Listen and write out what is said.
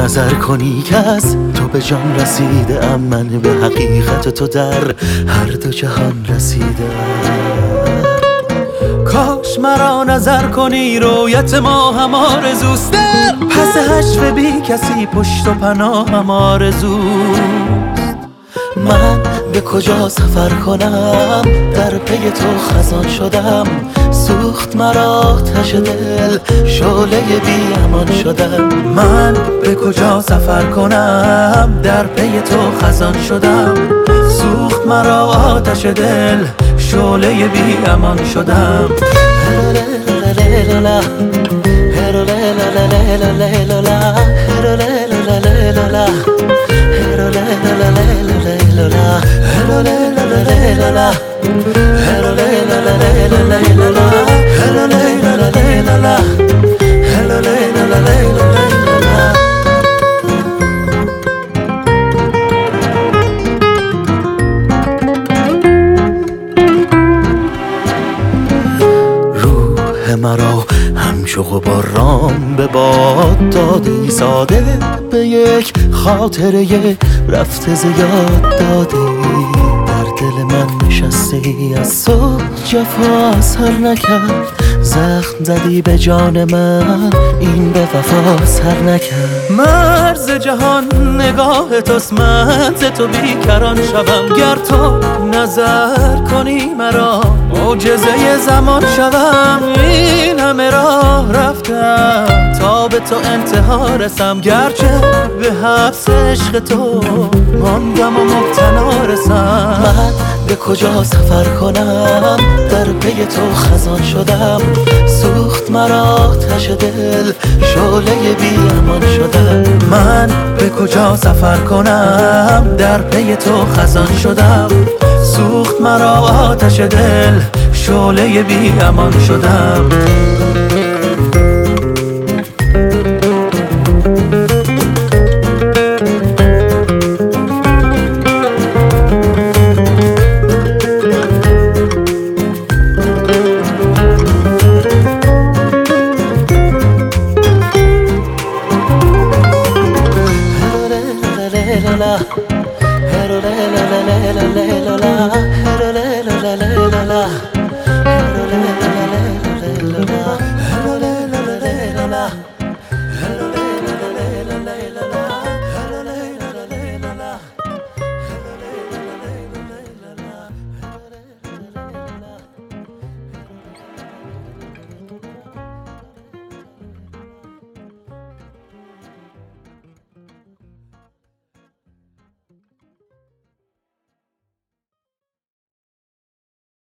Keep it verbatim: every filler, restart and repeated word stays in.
نظر کنی که از تو به جان رسیده ام، من به حقیقت تو در هر دو جهان رسیدم. کاش مرا نظر کنی رویت ما هم آرزوست، در پس حشر بی کسی پشت و پناه هم آرزوست. من به کجا سفر کنم در پی تو خزان شدم، سوخت مرا آتش دل شعله بی امان شدم. من به کجا سفر کنم در پی تو خزان شدم، سوخت مرا آتش دل شعله بی امان شدم. روح مرا همچو غباران به باد دادی، ساده به یک خاطره رفته زیاد دادی. در دل من نشستی از صبح جفا اثر نکرد، زخم زدی به جان من این به وفا سر نکرد. مرز جهان نگاه توست، من ز تو بیکران شوم، گر تو نظر کنی مرا معجزه زمان شوم. این همه راه رفتم تا به تو انتها رسم، گرچه به حبس عشق تو ماندم و مبتلا رسم. من به کجا سفر کنم در پی تو خزان شدم، سوخت مرا آتش دل شعله بی امان شدم. من به کجا سفر کنم در پی تو خزان شدم، سوخت مرا آتش دل شعله بی امان شدم. La